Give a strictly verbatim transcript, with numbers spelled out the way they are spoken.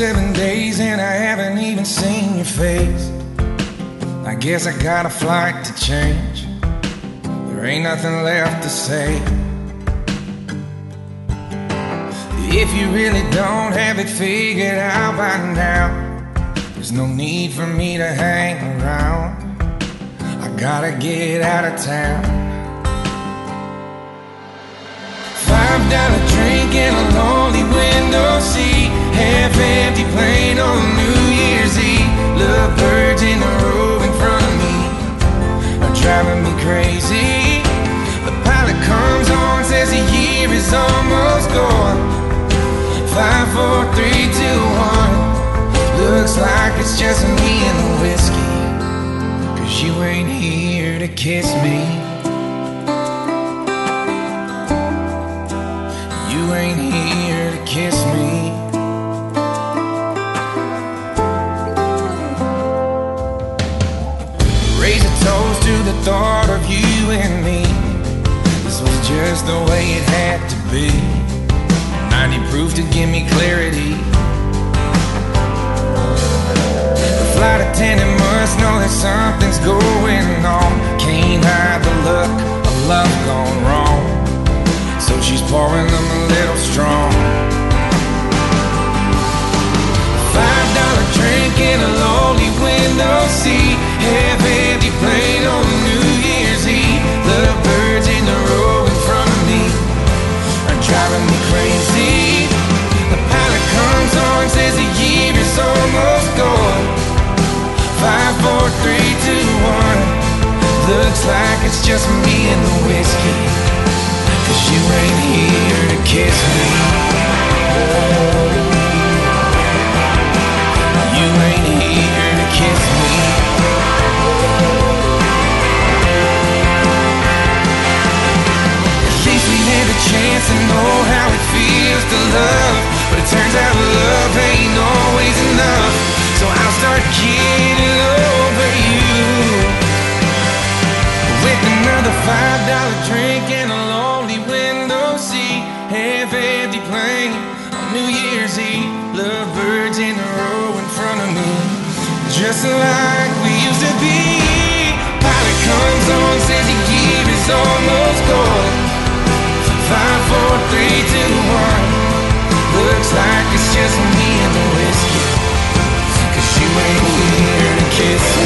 seven days and I haven't even seen your face. I guess I got a flight to change. There ain't nothing left to say. If you really don't have it figured out by now, there's no need for me to hang around. I gotta get out of town. Five dollar drink and a lonely window seat, half empty plane on New Year's Eve. Love birds in the row in front of me are driving me crazy. The pilot comes on, says the year is almost gone. Five, four, three, two, one. Looks like it's just me and the whiskey, 'cause you ain't here to kiss me. You ain't here to kiss me. Raise a toast to the thought of you and me. This was just the way it had to be. ninety proof to give me clarity. The flight attendant must know that something's going on. Can't hide the look of love gone wrong, so she's pouring them a little strong. Five dollar drink in a lonely window seat, half empty plane on New Year's Eve. The birds in the row in front of me are driving me crazy. The pilot comes on, says the year is almost gone. Five, four, three, two, one. Looks like it's just me and the whiskey, 'cause you ain't here to kiss me. You ain't here to kiss me. At least we had a chance to know how it feels to love, but it turns out love ain't always enough. So I'll start getting over you with another five dollar drink and a lonely window seat, half empty plane on New Year's Eve. Love birds in a row in front of me, just like we used to be. Pilot comes on, says the year is almost gone. Five, four, three, two, one. Looks like it's just me and the whiskey, 'cause you ain't here to kiss me.